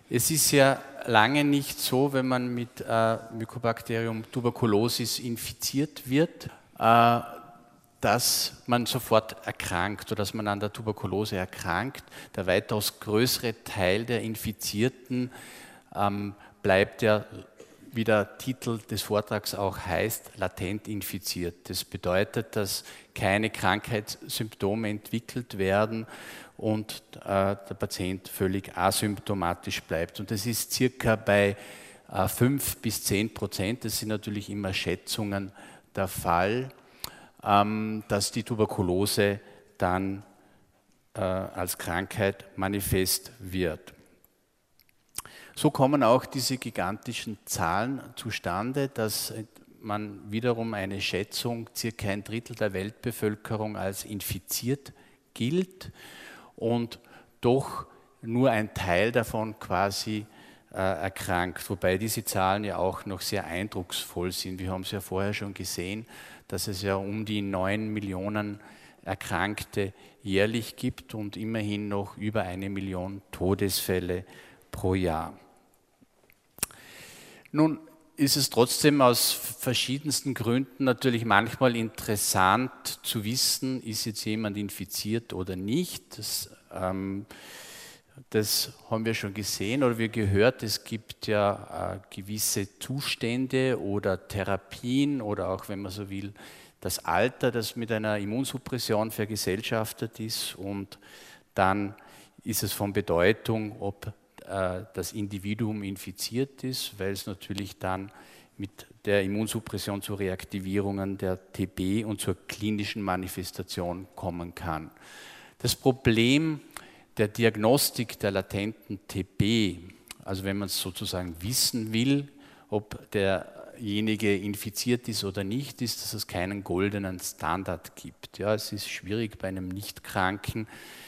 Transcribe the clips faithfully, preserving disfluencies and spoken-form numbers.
Es ist ja lange nicht so, wenn man mit äh, Mycobacterium tuberculosis infiziert wird, äh, dass man sofort erkrankt oder dass man an der Tuberkulose erkrankt. Der weitaus größere Teil der Infizierten ähm, bleibt ja, wie der Titel des Vortrags auch heißt, latent infiziert. Das bedeutet, dass keine Krankheitssymptome entwickelt werden und äh, der Patient völlig asymptomatisch bleibt. Und das ist circa bei äh, fünf bis zehn Prozent, das sind natürlich immer Schätzungen, der Fall, ähm, dass die Tuberkulose dann äh, als Krankheit manifest wird. So kommen auch diese gigantischen Zahlen zustande, dass man wiederum eine Schätzung, circa ein Drittel der Weltbevölkerung als infiziert gilt und doch nur ein Teil davon quasi äh, erkrankt. Wobei diese Zahlen ja auch noch sehr eindrucksvoll sind. Wir haben es ja vorher schon gesehen, dass es ja um die neun Millionen Erkrankte jährlich gibt und immerhin noch über eine Million Todesfälle pro Jahr. Nun ist es trotzdem aus verschiedensten Gründen natürlich manchmal interessant zu wissen, ist jetzt jemand infiziert oder nicht. Das, ähm, das haben wir schon gesehen oder wir gehört, es gibt ja äh, gewisse Zustände oder Therapien oder auch, wenn man so will, das Alter, das mit einer Immunsuppression vergesellschaftet ist und dann ist es von Bedeutung, ob das Individuum infiziert ist, weil es natürlich dann mit der Immunsuppression zu Reaktivierungen der T B und zur klinischen Manifestation kommen kann. Das Problem der Diagnostik der latenten T B, also wenn man es sozusagen wissen will, ob derjenige infiziert ist oder nicht, ist, dass es keinen goldenen Standard gibt. Ja, es ist schwierig bei einem Nichtkranken,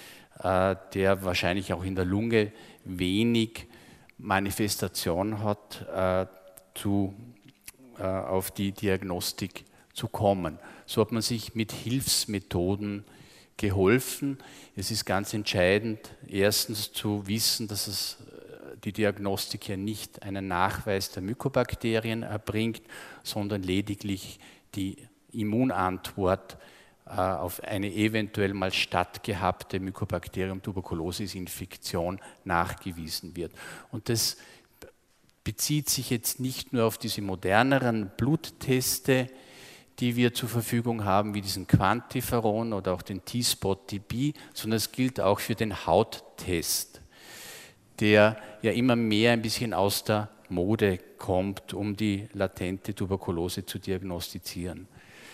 der wahrscheinlich auch in der Lunge wenig Manifestation hat, äh, zu, äh, auf die Diagnostik zu kommen. So hat man sich mit Hilfsmethoden geholfen. Es ist ganz entscheidend, erstens zu wissen, dass es die Diagnostik ja nicht einen Nachweis der Mycobakterien erbringt, sondern lediglich die Immunantwort auf eine eventuell mal stattgehabte Mycobacterium tuberculosis Infektion nachgewiesen wird. Und das bezieht sich jetzt nicht nur auf diese moderneren Blutteste, die wir zur Verfügung haben, wie diesen Quantiferon oder auch den T-Spot-T B, sondern es gilt auch für den Hauttest, der ja immer mehr ein bisschen aus der Mode kommt, um die latente Tuberkulose zu diagnostizieren.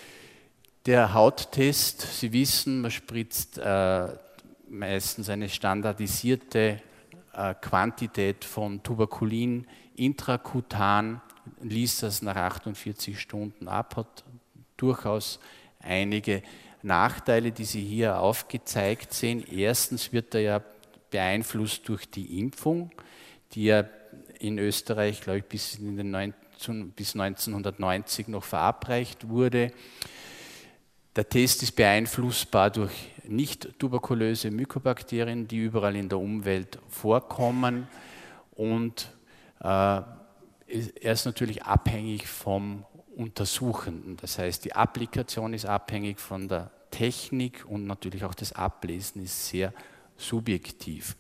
Der Hauttest, Sie wissen, man spritzt äh, meistens eine standardisierte äh, Quantität von Tuberkulin intrakutan, liest das nach achtundvierzig Stunden ab, hat durchaus einige Nachteile, die Sie hier aufgezeigt sehen. Erstens wird er ja beeinflusst durch die Impfung, die ja in Österreich, glaube ich, bis, in den neunzehn, bis neunzehnhundertneunzig noch verabreicht wurde. Der Test ist beeinflussbar durch nicht tuberkulöse Mycobakterien, die überall in der Umwelt vorkommen. Und äh, er ist natürlich abhängig vom Untersuchenden. Das heißt, die Applikation ist abhängig von der Technik und natürlich auch das Ablesen ist sehr subjektiv.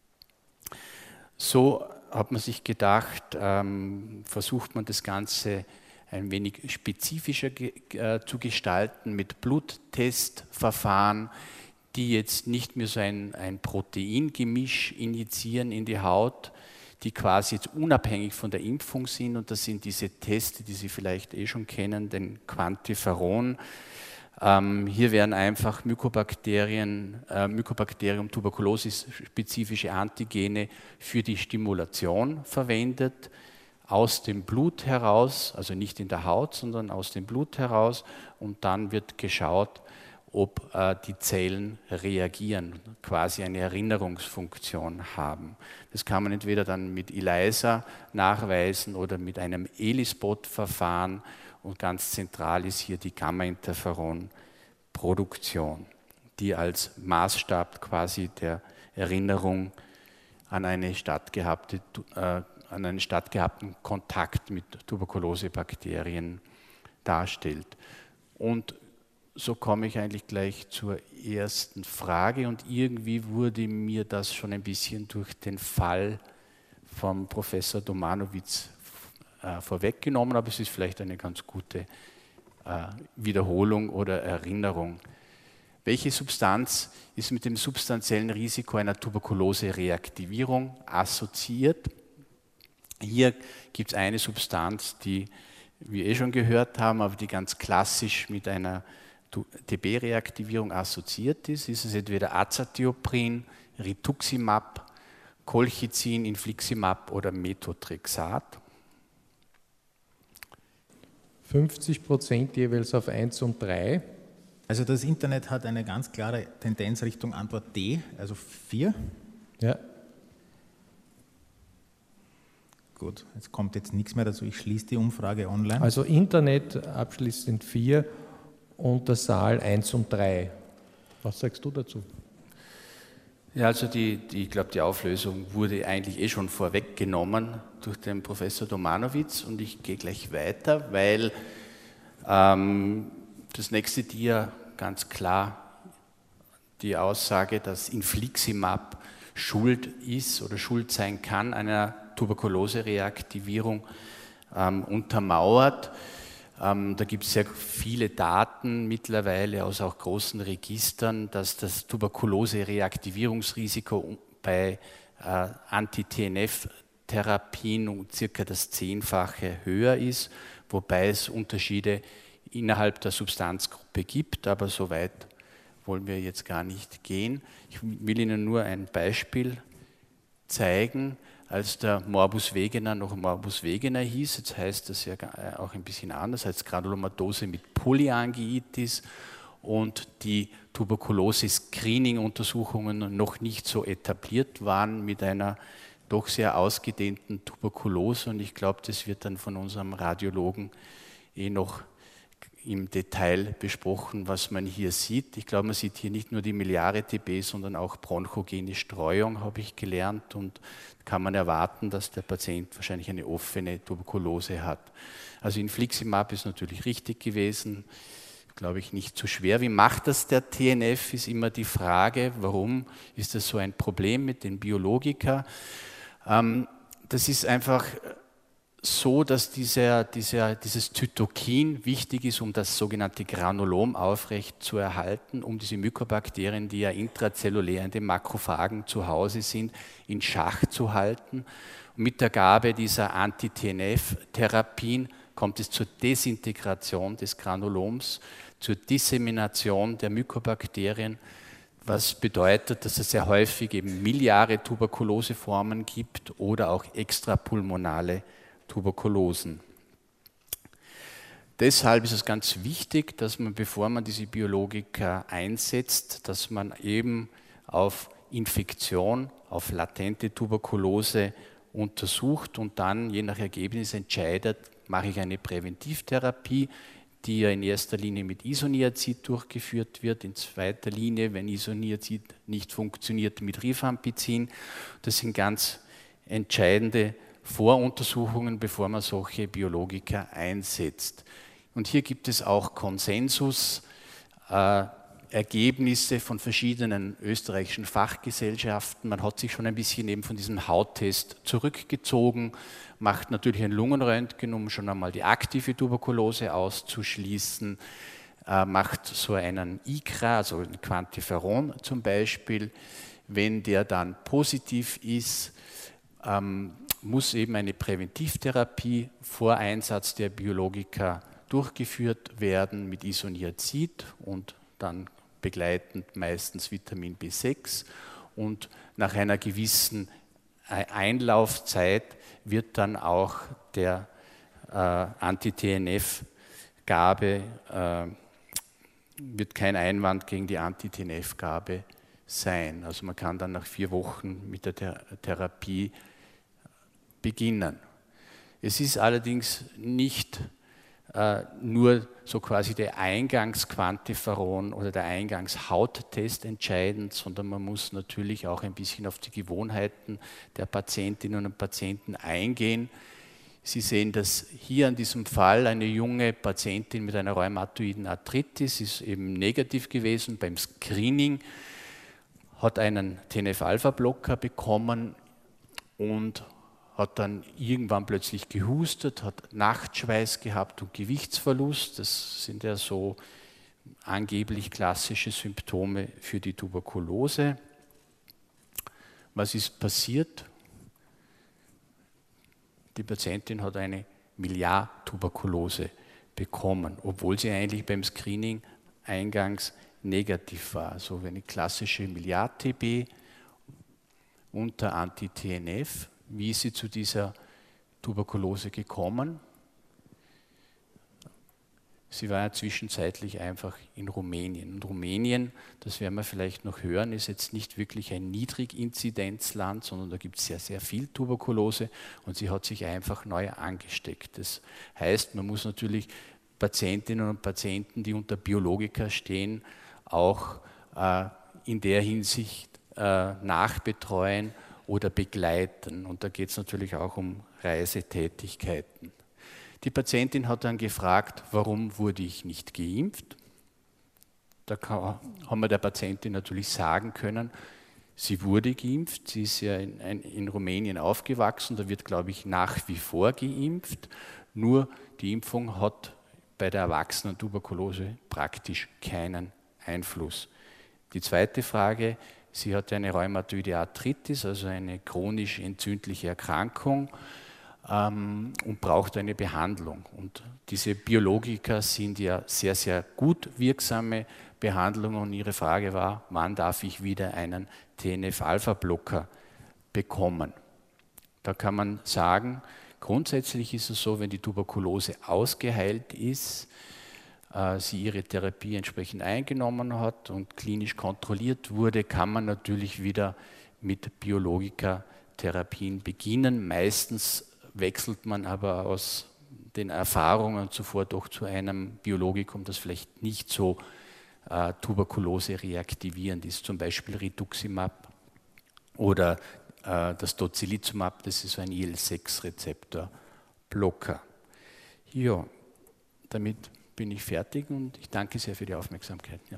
So hat man sich gedacht, ähm, versucht man das Ganze ein wenig spezifischer äh, zu gestalten mit Bluttestverfahren, die jetzt nicht mehr so ein, ein Proteingemisch injizieren in die Haut, die quasi jetzt unabhängig von der Impfung sind. Und das sind diese Tests, die Sie vielleicht eh schon kennen, den Quantiferon. Ähm, hier werden einfach Mycobakterien, äh, Mycobacterium tuberculosis spezifische Antigene für die Stimulation verwendet, aus dem Blut heraus, also nicht in der Haut, sondern aus dem Blut heraus, und dann wird geschaut, ob äh, die Zellen reagieren, quasi eine Erinnerungsfunktion haben. Das kann man entweder dann mit ELISA nachweisen oder mit einem ELISpot-Verfahren, und ganz zentral ist hier die Gamma-Interferon-Produktion, die als Maßstab quasi der Erinnerung an, eine stattgehabte, äh, an einen stattgehabten Kontakt mit Tuberkulosebakterien darstellt. Und so komme ich eigentlich gleich zur ersten Frage und irgendwie wurde mir das schon ein bisschen durch den Fall vom Professor Domanowitz äh, vorweggenommen, aber es ist vielleicht eine ganz gute äh, Wiederholung oder Erinnerung. Welche Substanz ist mit dem substanziellen Risiko einer Tuberkulose-Reaktivierung assoziiert? Hier gibt es eine Substanz, die wir eh schon gehört haben, aber die ganz klassisch mit einer T B-Reaktivierung assoziiert ist. Ist es entweder Azathioprin, Rituximab, Colchicin, Infliximab oder Methotrexat? fünfzig Prozent jeweils auf eins und drei. Also das Internet hat eine ganz klare Tendenz Richtung Antwort D, also vier. Ja. Gut, jetzt kommt jetzt nichts mehr dazu. Ich schließe die Umfrage online. Also Internet abschließend vier und der Saal eins und drei. Was sagst du dazu? Ja, also die, die, ich glaube, die Auflösung wurde eigentlich eh schon vorweggenommen durch den Professor Domanowitz und ich gehe gleich weiter, weil ähm, das nächste Dia ganz klar die Aussage, dass Infliximab schuld ist oder schuld sein kann einer Tuberkulose-Reaktivierung ähm, untermauert. Ähm, da gibt es sehr viele Daten mittlerweile aus auch großen Registern, dass das Tuberkulose-Reaktivierungsrisiko bei äh, Anti-T N F-Therapien um circa das Zehnfache höher ist, wobei es Unterschiede innerhalb der Substanzgruppe gibt, aber so weit wollen wir jetzt gar nicht gehen. Ich will Ihnen nur ein Beispiel zeigen. Als der Morbus Wegener noch Morbus Wegener hieß, jetzt heißt das ja auch ein bisschen anders, als Granulomatose mit Polyangiitis und die Tuberkulose-Screening-Untersuchungen noch nicht so etabliert waren mit einer doch sehr ausgedehnten Tuberkulose und ich glaube, das wird dann von unserem Radiologen eh noch im Detail besprochen, was man hier sieht. Ich glaube, man sieht hier nicht nur die Miliare T B, sondern auch bronchogene Streuung, habe ich gelernt. Und kann man erwarten, dass der Patient wahrscheinlich eine offene Tuberkulose hat. Also Infliximab ist natürlich richtig gewesen, glaube ich, nicht so schwer. Wie macht das der T N F, ist immer die Frage. Warum ist das so ein Problem mit den Biologika? Das ist einfach so, dass dieser, dieser, dieses Zytokin wichtig ist, um das sogenannte Granulom aufrecht zu erhalten, um diese Mykobakterien, die ja intrazellulär in den Makrophagen zu Hause sind, in Schach zu halten. Und mit der Gabe dieser Anti-T N F-Therapien kommt es zur Desintegration des Granuloms, zur Dissemination der Mykobakterien, was bedeutet, dass es sehr häufig eben miliare Tuberkuloseformen gibt oder auch extrapulmonale Tuberkulosen. Deshalb ist es ganz wichtig, dass man, bevor man diese Biologika einsetzt, dass man eben auf Infektion, auf latente Tuberkulose untersucht und dann je nach Ergebnis entscheidet, mache ich eine Präventivtherapie, die ja in erster Linie mit Isoniazid durchgeführt wird, in zweiter Linie, wenn Isoniazid nicht funktioniert, mit Rifampicin. Das sind ganz entscheidende Voruntersuchungen, bevor man solche Biologika einsetzt. Und hier gibt es auch Konsensus, äh, Ergebnisse von verschiedenen österreichischen Fachgesellschaften. Man hat sich schon ein bisschen eben von diesem Hauttest zurückgezogen, macht natürlich ein Lungenröntgen, um schon einmal die aktive Tuberkulose auszuschließen, äh, macht so einen I C R A, also ein Quantiferon zum Beispiel. Wenn der dann positiv ist, ähm, muss eben eine Präventivtherapie vor Einsatz der Biologika durchgeführt werden mit Isoniazid und dann begleitend meistens Vitamin B sechs. Und nach einer gewissen Einlaufzeit wird dann auch der äh, Anti-T N F-Gabe, äh, wird kein Einwand gegen die Anti-T N F-Gabe sein. Also man kann dann nach vier Wochen mit der Th- Therapie beginnen. Es ist allerdings nicht äh, nur so quasi der Eingangsquantiferon oder der Eingangshauttest entscheidend, sondern man muss natürlich auch ein bisschen auf die Gewohnheiten der Patientinnen und Patienten eingehen. Sie sehen das hier an diesem Fall, eine junge Patientin mit einer rheumatoiden Arthritis ist eben negativ gewesen beim Screening, hat einen T N F-Alpha-Blocker bekommen und hat dann irgendwann plötzlich gehustet, hat Nachtschweiß gehabt und Gewichtsverlust. Das sind ja so angeblich klassische Symptome für die Tuberkulose. Was ist passiert? Die Patientin hat eine Miliartuberkulose bekommen, obwohl sie eigentlich beim Screening eingangs negativ war. Also eine klassische Miliar-T B unter Anti-T N F. Wie ist sie zu dieser Tuberkulose gekommen? Sie war ja zwischenzeitlich einfach in Rumänien. Und Rumänien, das werden wir vielleicht noch hören, ist jetzt nicht wirklich ein Niedriginzidenzland, sondern da gibt es sehr, sehr viel Tuberkulose und sie hat sich einfach neu angesteckt. Das heißt, man muss natürlich Patientinnen und Patienten, die unter Biologika stehen, auch äh, in der Hinsicht äh, nachbetreuen oder begleiten. Und da geht es natürlich auch um Reisetätigkeiten. Die Patientin hat dann gefragt, warum wurde ich nicht geimpft? Da kann, haben wir der Patientin natürlich sagen können, sie wurde geimpft, sie ist ja in, in Rumänien aufgewachsen, da wird, glaube ich, nach wie vor geimpft, nur die Impfung hat bei der Erwachsenen-Tuberkulose praktisch keinen Einfluss. Die zweite Frage, sie hatte eine rheumatoide Arthritis, also eine chronisch entzündliche Erkrankung, und braucht eine Behandlung. Und diese Biologika sind ja sehr, sehr gut wirksame Behandlungen. Und Ihre Frage war, wann darf ich wieder einen T N F-Alpha-Blocker bekommen? Da kann man sagen, grundsätzlich ist es so, wenn die Tuberkulose ausgeheilt ist, äh, sie ihre Therapie entsprechend eingenommen hat und klinisch kontrolliert wurde, kann man natürlich wieder mit Biologika-Therapien beginnen. Meistens wechselt man aber aus den Erfahrungen zuvor doch zu einem Biologikum, das vielleicht nicht so äh, Tuberkulose reaktivierend ist, zum Beispiel Rituximab oder äh, das Tocilizumab, das ist ein I L sechs Rezeptor-Blocker. Ja, damit bin ich fertig und ich danke sehr für die Aufmerksamkeit. Ja.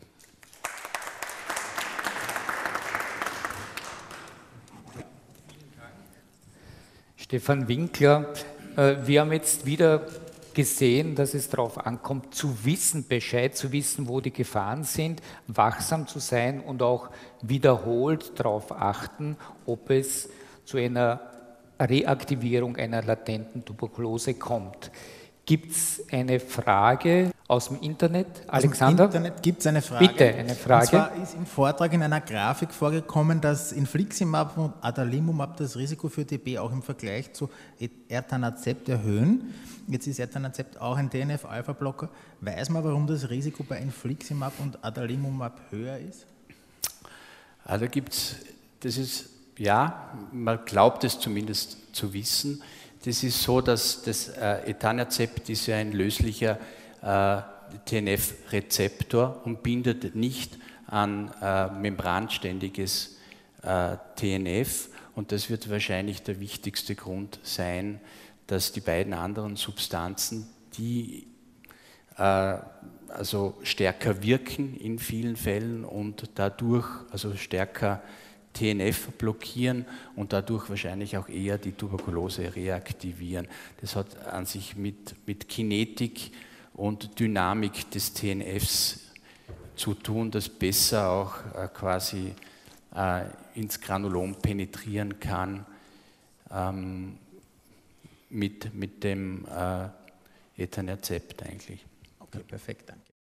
Stefan Winkler, wir haben jetzt wieder gesehen, dass es darauf ankommt, zu wissen, Bescheid zu wissen, wo die Gefahren sind, wachsam zu sein und auch wiederholt darauf achten, ob es zu einer Reaktivierung einer latenten Tuberkulose kommt. Gibt es eine Frage aus dem Internet? Alexander? Aus dem Internet gibt es eine Frage. Bitte, eine Frage. Und zwar ist im Vortrag in einer Grafik vorgekommen, dass Infliximab und Adalimumab das Risiko für T B auch im Vergleich zu Etanercept erhöhen. Jetzt ist Etanercept auch ein T N F-Alpha-Blocker. Weiß man, warum das Risiko bei Infliximab und Adalimumab höher ist? Also da gibt es, das ist, ja, man glaubt es zumindest zu wissen. Das ist so, dass das äh, Etanercept ist ja ein löslicher äh, T N F-Rezeptor und bindet nicht an äh, membranständiges äh, T N F. Und das wird wahrscheinlich der wichtigste Grund sein, dass die beiden anderen Substanzen, die äh, also stärker wirken in vielen Fällen und dadurch also stärker T N F blockieren und dadurch wahrscheinlich auch eher die Tuberkulose reaktivieren. Das hat an sich mit, mit Kinetik und Dynamik des T N Fs zu tun, das besser auch äh, quasi äh, ins Granulom penetrieren kann ähm, mit, mit dem äh, Etanercept eigentlich. Okay, perfekt, danke.